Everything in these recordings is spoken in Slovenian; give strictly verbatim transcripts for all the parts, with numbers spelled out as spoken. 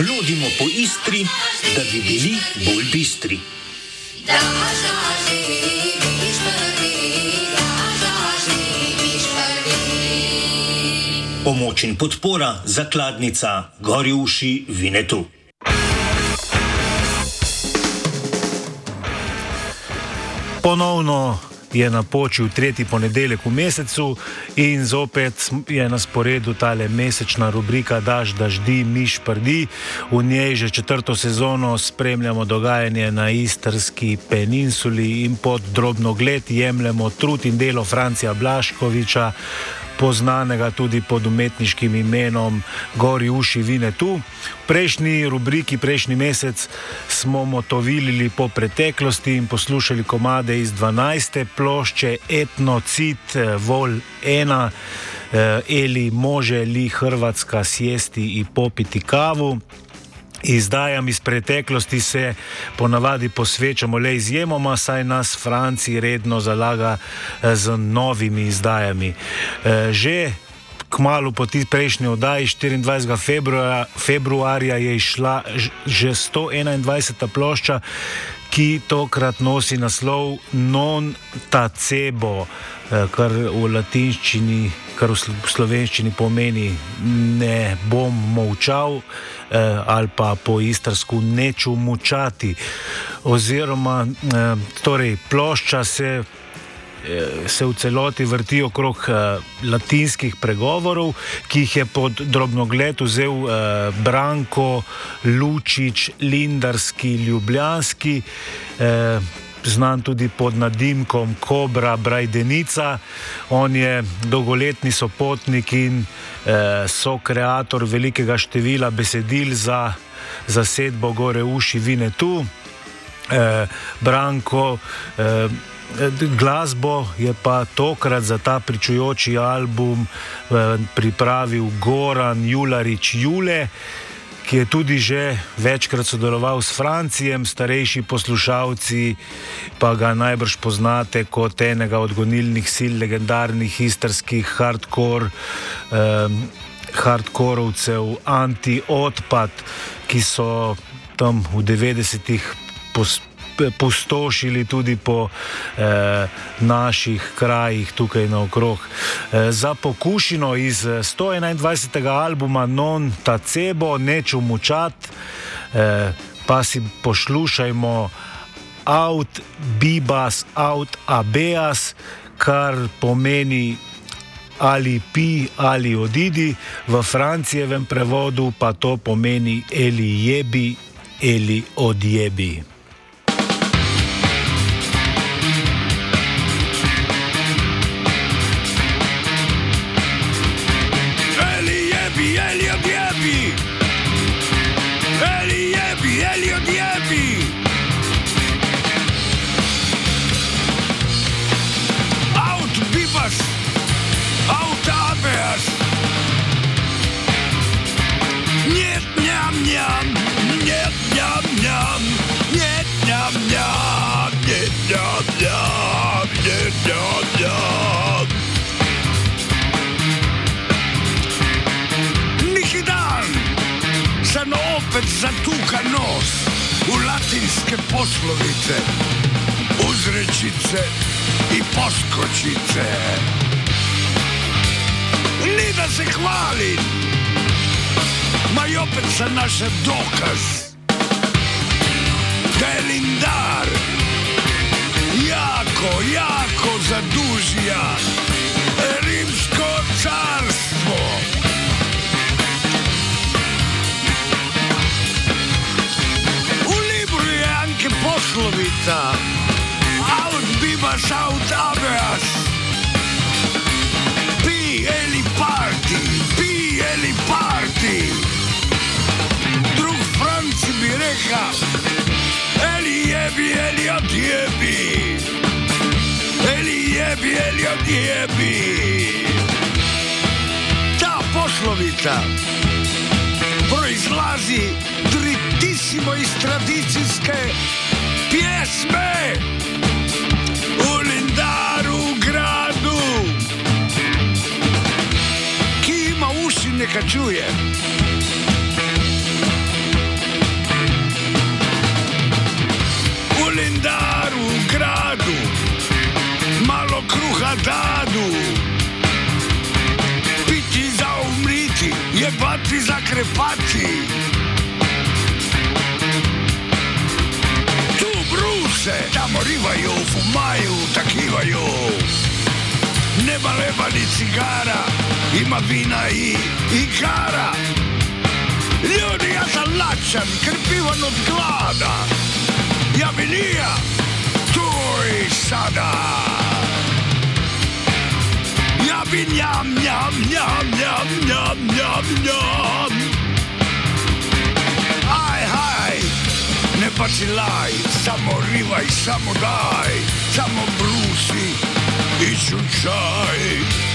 Blodimo po Istri, da bi bili bolj bistri. Pomoč in podpora zakladnica Gori uši Vinetu. Ponovno je napočil tretji ponedeljek v mesecu in zopet je na sporedu tale mesečna rubrika Daž, daždi, miš prdi. V njej že četrto sezono spremljamo dogajanje na Istrski peninsuli in pod drobnogled jemljemo trud in delo Francija Blaškoviča, poznanega tudi pod umetniškim imenom Gori uši Vinetu. V prejšnji rubriki, prejšnji mesec smo motovilili po preteklosti in poslušali komade iz dvanajste plošče Etnocid vol ena, Eli može li Hrvatska sjesti i popiti kavu. Izdajam iz preteklosti se ponavadi posvečamo le izjemoma, saj nas Franci redno zalaga z novimi izdajami. Že kmalu po ti prejšnji oddaji, štiriindvajsetega februarja, februarja je išla že sto enaindvajseta plošča, ki tokrat nosi naslov Non tacebo, kar v latinščini, kar v slovenščini pomeni ne bom molčal, ali pa po istrsku neču mučati. Oziroma, torej, plošča se, se v celoti vrti okrog latinskih pregovorov, ki jih je pod drobnogled vzel Branko Lučič Lindarski Ljubljanski, znan tudi pod nadimkom Kobra Brajdenica. On je dolgoletni sopotnik in eh, sokreator velikega števila besedil za zasedbo Gore uši Vinetu. Eh, Branko, eh, glasbo je pa tokrat za ta pričujoči album eh, pripravil Goran Jularič Jule, ki je tudi že večkrat sodeloval s Francijem. Starejši poslušalci pa ga najbrž poznate kot enega od gonilnih sil legendarnih istrskih hardcore, eh, hardkorovcev Anti-Odpad, ki so tam v devetdesetih pos pustošili tudi po eh, naših krajih tukaj naokrog. Eh, za pokušino iz sto enaindvajsetega albuma Non tacebo, neču mučat, eh, pa si poslušajmo Aut bibas aut abeas, kar pomeni ali pi ali odidi, v Francijevem prevodu pa to pomeni eli jebi eli odjebi. Neki dan se opet zatuka nos v latinske poslovice, uzrečice i poskočice. Ni da se hvalim, ma i opet sa naše dokaz da je Lindar jako, jako zadužija Rimsko carstvo. U Libru je anche poslovica Aut bibas aut abeas, pi eli parti, pi eli parti. Drug Franci bi reka eli jebi, eli odjebi, eli jebi, eli odjebi. Ta poslovica proizlazi dritisimo iz tradicijske pjesme u Lindaru gradu. Ki ima uši neka čuje. Hrvati. Tu bruse, tamo rivaju, fumaju, takivaju. Nema leba ni cigara, ima vina i igara. Ljudi, ja sam lačan, krpivan od glada. Ja bi nija, tu i sada. Ja bi njam, njam, njam, njam, njam, njam, njam. Aj, haj, ne bacilaj, samo rivaj, samo daj, samo brusi i čučaj.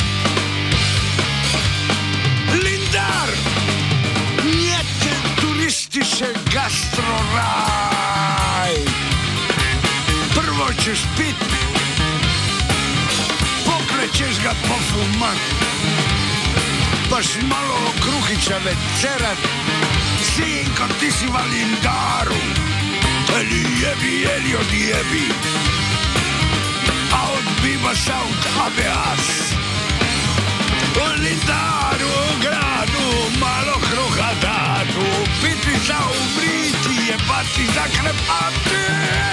Lindar, njete turistiše gastroraj. Prvo ćeš pit, pokrećeš ga pofumat, baš malo kruhića večerat. Sinko, ti si va Lindaru, eli jebi, eli odjebi, a odbiva saut abeas. U Lindaru, u gradu, malo kruha dadu, piti za umriti, jebati za krepati.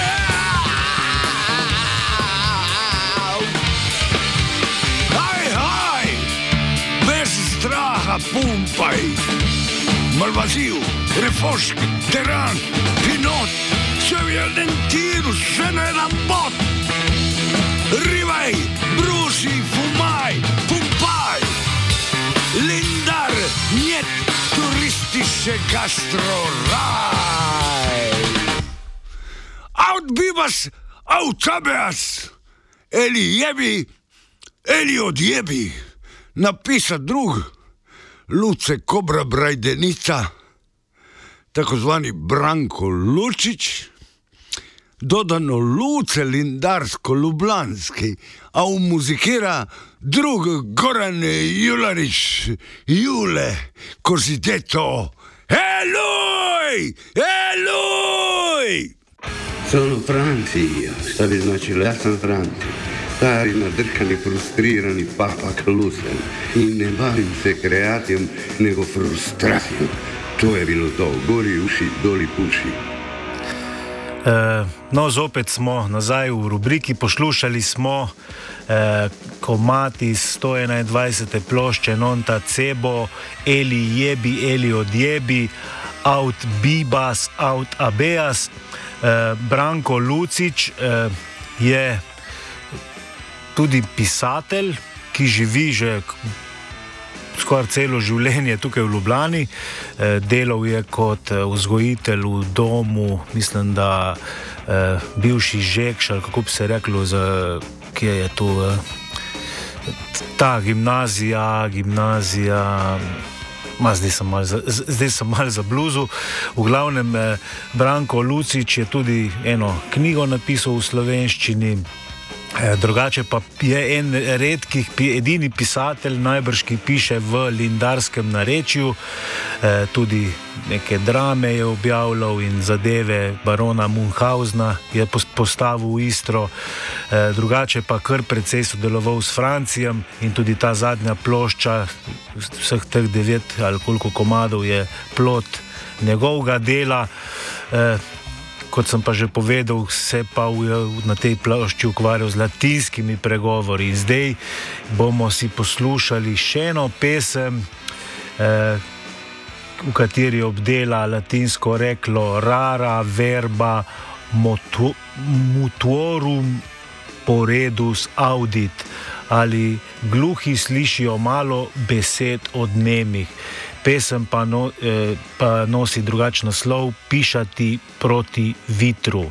Straha pumpaj, Malvaziju, Refošk, Teran, Pinot, sve v jednem tiru, sve na jedan bot. Rivaj, brusi, fumaj, pumpaj. Lindar, njet, turistiše gastroraj. Aut bibas, aut abeas, eli jebi, eli odjebi. Napisa drug, Luce Kobra Brajdenica, takozvani Branko Lučić, dodano Luce Lindarsko-Lublanski, a umuzikira drug Goran Jularić, Jule, cosiddetto Eluj! Eluj! Sono Franci, stavi značili, ja sam Franci. Stari, nadrkani, frustrirani papa Klusen i ne bavim se kreacijom, nego frustracijom. To je bilo to, gori uši, doli puši. E, no, zopet smo nazaj v rubriki, poslušali smo e, komad iz sto enaindvajsete plošče Nonta Cebo, Eli jebi, Eli odjebi, Aut bibas, aut abeas. E, Branko Lučić e, je tudi pisatelj, ki živi že skoraj celo življenje tukaj v Ljubljani. Delal je kot vzgojitelj v domu, mislim, da bivši Žekš, ali kako bi se reklo, za, kje je to, ta gimnazija, gimnazija, ma zdaj sem malo za, zdaj sem malo za bluzu. V glavnem, Branko Lučić je tudi eno knjigo napisal v slovenščini. Drugače pa je en redkih, edini pisatelj najbrž, ki piše v lindarskem narečju, e, tudi neke drame je objavljal in zadeve barona Munchausna je postavil v Istro, e, drugače pa kar precej sodeloval s Francijem in tudi ta zadnja plošča, vseh teh devet ali koliko komadov je plod njegovega dela. E, Kot sem pa že povedal, se pa v, na tej plošči ukvarjal z latinskimi pregovori. In zdaj bomo si poslušali še eno pesem, eh, v kateri obdela latinsko reklo rara verba motu, mutuorum poredus audit, ali gluhi slišijo malo besed od nemih. Pesem pa, no, eh, pa nosi drugačen naslov, Pišati proti vitru.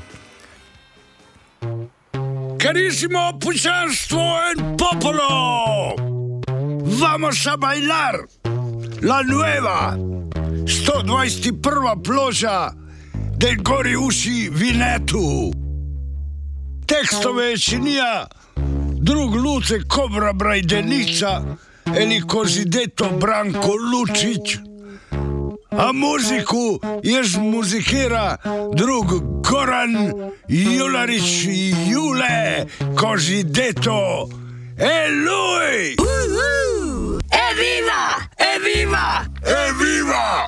Carissimo pučanstvo en popolo, vamos a bailar la nueva sto dvajset prva ploča del Gori uši Vinetu. Tekstove je činija drug Luce Kobra Brajdenica, eli cosiddetto Branko Lučić, a muziku je zmuzikira drug Goran Jularić Jule, cosiddetto Eluj! Uh, uh, evviva! Evviva! Evviva! viva!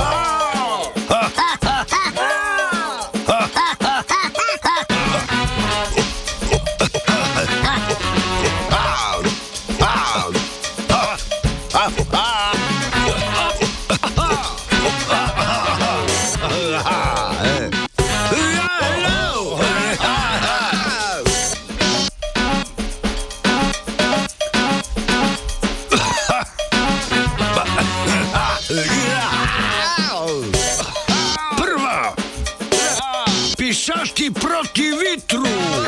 Prva! Pišati proti vitru!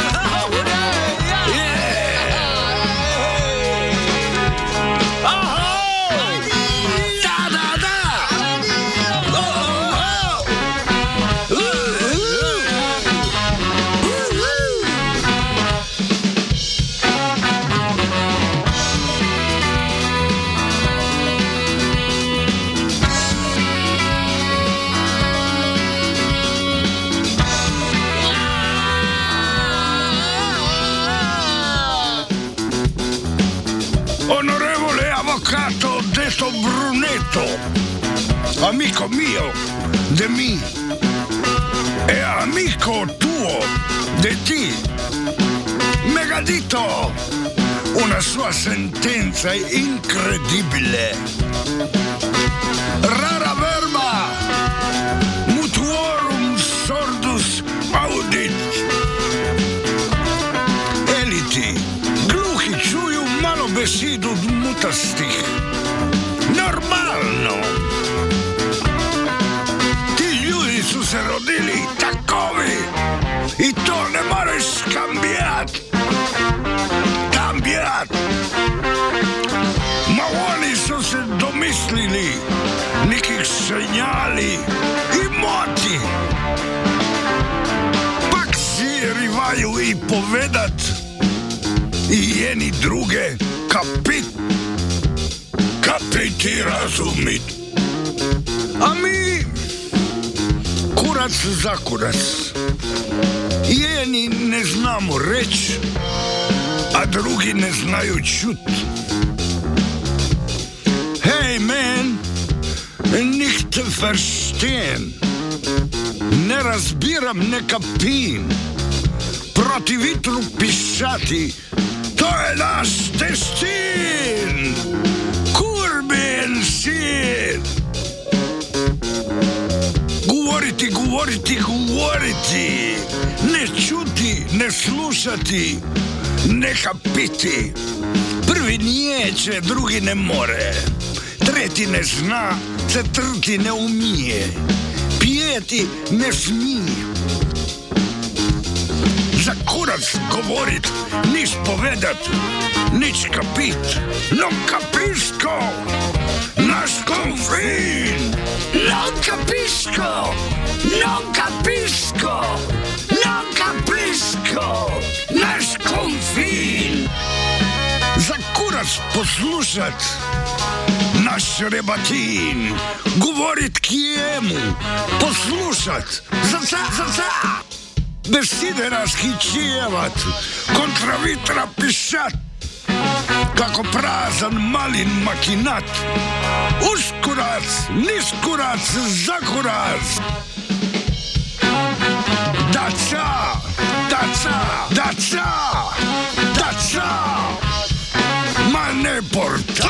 Onorevole avvocato detto Brunetto, amico mio, de mi, e amico tuo, de ti, Megadito, una sua sentenza incredibile. Rara verba, mutuorum sordus audit. Eliti, gluhi čuju malo besedu mutastih. Normalno. Ti ljudi su se rodili takovi i to ne moraš kambijat. Kambijat. Ma oni su se domislili nekih senjali i moti. Pak si rivaju i povedat i jeni druge kapit, kapiti razumit. A mi kurac za kurac. Jeni ne znamo reći, a drugi ne znaju čut. Hej man, nicht verstehen. Ne razbiram, ne kapim. Proti vitru pišati, to je naš destin. Kurbin sin. Govoriti, govoriti, govoriti. Ne čuti, ne slušati, ne kapiti. Prvi nijeće, drugi ne more. Treti ne zna, četvrti ne umije. Pijeti ne smije. Za kurac govorit, niš povedat, nič kapit. Non capisco, naš konfin. Non capisco, non capisco, non capisco, naš konfin. Za kurac poslušat, naš rebatin. Govorit kjemu, poslušat, za ca, za ca. Beside razhićijevat, kontra vitra pišat, kako prazan malin makinat. Uskurac, niskurac, zakurac. Daca, daca, daca, daca, ma ne porta.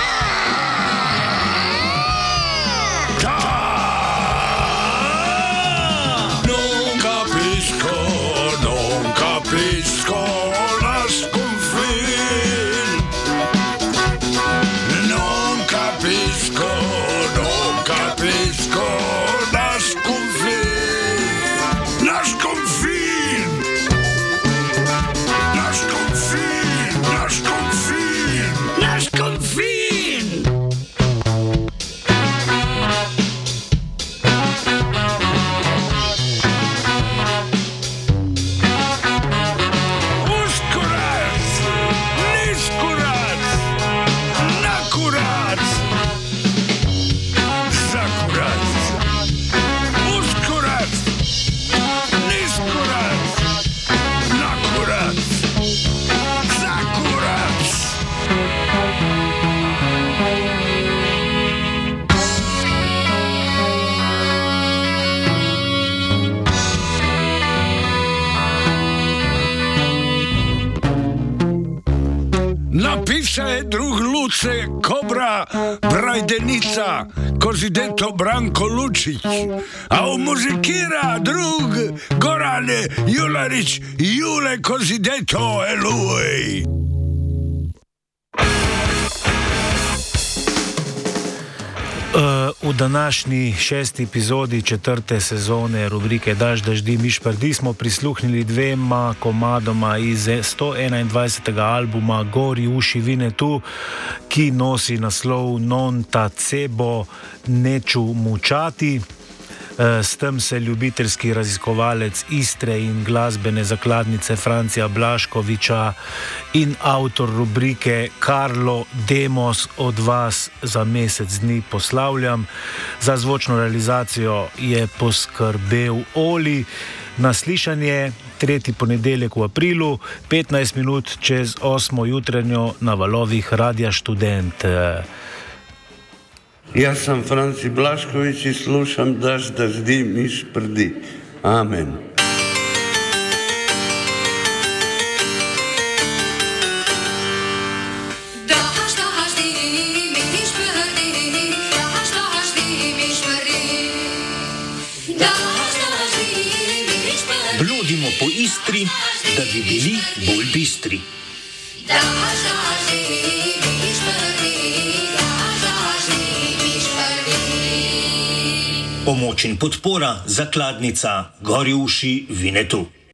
Naš se drug Luce, Kobra, Brajdenica, Kozideto Branko Lučić, a u muzikira drug Gorane Jularić, Jule Kozideto Eluej. V današnji šesti epizodi četrte sezone rubrike Daž, daždi, miš, prdi smo prisluhnili dvema komadoma iz sto enaindvajsetega albuma Gori uši Vinetu, ki nosi naslov Non tacebo neču mučati. S tem se ljubiteljski raziskovalec Istre in glasbene zakladnice Francija Blaškoviča in avtor rubrike Karlo Demos od vas za mesec dni poslavljam. Za zvočno realizacijo je poskrbel Oli. Naslišanje tretji ponedeljek v aprilu, petnajst minut čez osmo jutranjo na valovih Radia Študent. Ja sam Franci Blašković i slušam Daž, daždi, miš, prdi. Amen. Bludimo po Istri, da bi bili bolj bistri. Pomoč in podpora zakladnica Gori uši Vinetu.